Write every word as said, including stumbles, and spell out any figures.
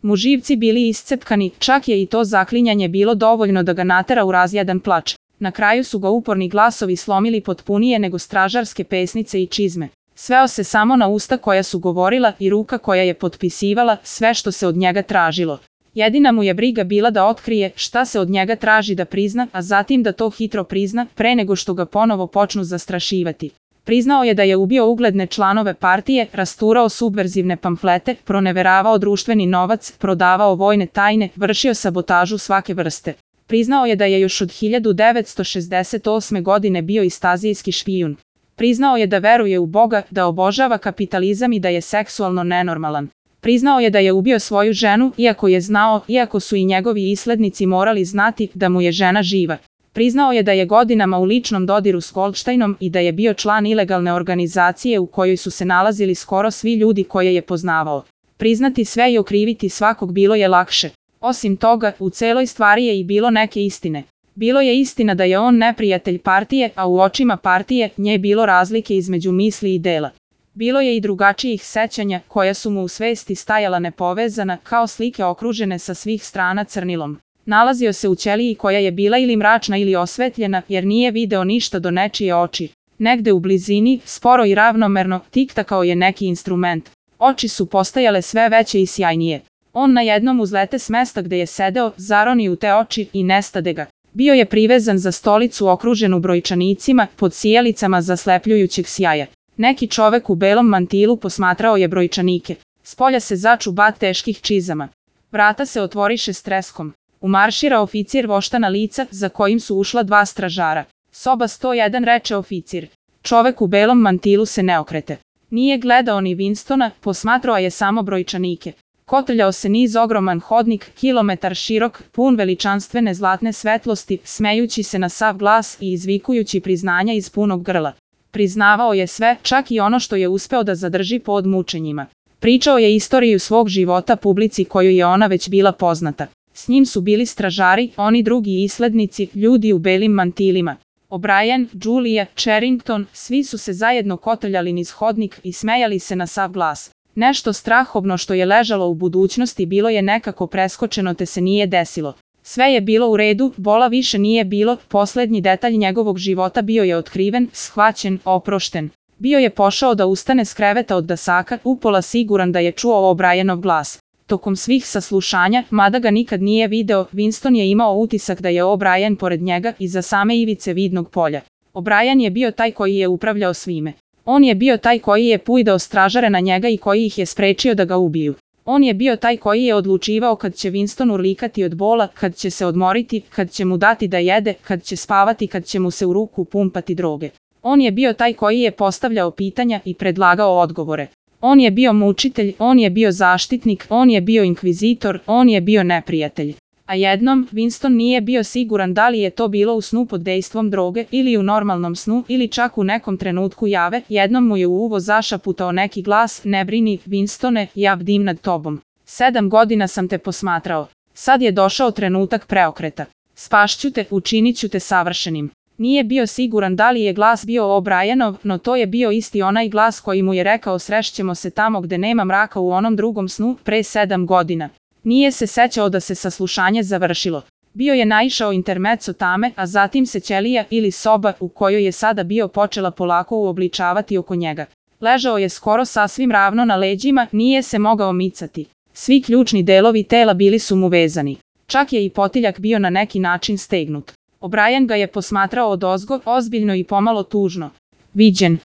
mu živci bili iscepkani, čak je i to zaklinjanje bilo dovoljno da ga natera u razjadan plač. Na kraju su ga uporni glasovi slomili potpunije nego stražarske pesnice i čizme. Sveo se samo na usta koja su govorila i ruka koja je potpisivala sve što se od njega tražilo. Jedina mu je briga bila da otkrije šta se od njega traži da prizna, a zatim da to hitro prizna, pre nego što ga ponovo počnu zastrašivati. Priznao je da je ubio ugledne članove partije, rasturao subverzivne pamflete, proneveravao društveni novac, prodavao vojne tajne, vršio sabotažu svake vrste. Priznao je da je još od hiljadu devetsto šezdeset osme. godine bio istazijski špijun. Priznao je da veruje u Boga, da obožava kapitalizam i da je seksualno nenormalan. Priznao je da je ubio svoju ženu, iako je znao, iako su i njegovi islednici morali znati, da mu je žena živa. Priznao je da je godinama u ličnom dodiru s Goldsteinom i da je bio član ilegalne organizacije u kojoj su se nalazili skoro svi ljudi koje je poznavao. Priznati sve i okriviti svakog bilo je lakše. Osim toga, u celoj stvari je i bilo neke istine. Bilo je istina da je on neprijatelj partije, a u očima partije nje bilo razlike između misli i dela. Bilo je i drugačijih sećanja, koja su mu u svesti stajala nepovezana, kao slike okružene sa svih strana crnilom. Nalazio se u ćeliji koja je bila ili mračna ili osvetljena, jer nije video ništa do nečije oči. Negde u blizini, sporo i ravnomerno, tiktakao je neki instrument. Oči su postajale sve veće i sjajnije. On na jednom uzlete s mesta gde je sedeo, zaroni u te oči i nestade ga. Bio je privezan za stolicu okruženu brojčanicima, pod sijalicama zaslepljujućeg sjaja. Neki čovek u belom mantilu posmatrao je brojčanike. Spolja se začu bat teških čizama. Vrata se otvoriše s treskom. Umaršira oficir voštana lica, za kojim su ušla dva stražara. Soba sto jedan, reče oficir. Čovek u belom mantilu se ne okrete. Nije gledao ni Winstona, posmatrao je samo brojčanike. Kotrljao se niz ogroman hodnik, kilometar širok, pun veličanstvene zlatne svetlosti, smejući se na sav glas i izvikujući priznanja iz punog grla. Priznavao je sve, čak i ono što je uspeo da zadrži pod mučenjima. Pričao je istoriju svog života publici koju je ona već bila poznata. S njim su bili stražari, oni drugi islednici, ljudi u belim mantilima. O'Brien, Julia, Charrington, svi su se zajedno kotrljali niz hodnik i smejali se na sav glas. Nešto strahobno što je ležalo u budućnosti bilo je nekako preskočeno te se nije desilo. Sve je bilo u redu, bola više nije bilo, poslednji detalj njegovog života bio je otkriven, shvaćen, oprošten. Bio je pošao da ustane s kreveta od dasaka, upola siguran da je čuo O'Brienov glas. Tokom svih saslušanja, mada ga nikad nije video, Winston je imao utisak da je O'Brien pored njega iza same ivice vidnog polja. O'Brien je bio taj koji je upravljao svime. On je bio taj koji je pujdao stražare na njega i koji ih je sprečio da ga ubiju. On je bio taj koji je odlučivao kad će Winston urlikati od bola, kad će se odmoriti, kad će mu dati da jede, kad će spavati, kad će mu se u ruku pumpati droge. On je bio taj koji je postavljao pitanja i predlagao odgovore. On je bio mučitelj, on je bio zaštitnik, on je bio inkvizitor, on je bio neprijatelj. A jednom, Winston nije bio siguran da li je to bilo u snu pod dejstvom droge ili u normalnom snu ili čak u nekom trenutku jave, jednom mu je u uvo zašaputao neki glas, ne brini, Winstone, ja bdim nad tobom. Sedam godina sam te posmatrao. Sad je došao trenutak preokreta. Spašću te, učinit ću te savršenim. Nije bio siguran da li je glas bio O'Brienov, no to je bio isti onaj glas koji mu je rekao srešćemo se tamo gde nema mraka u onom drugom snu, pre sedam godina. Nije se sećao da se saslušanje završilo. Bio je naišao intermezzo tame, a zatim se ćelija ili soba u kojoj je sada bio počela polako uobličavati oko njega. Ležao je skoro sasvim ravno na leđima, nije se mogao micati. Svi ključni delovi tela bili su mu vezani. Čak je i potiljak bio na neki način stegnut. O'Brien ga je posmatrao odozgo, ozbiljno i pomalo tužno. Viđen.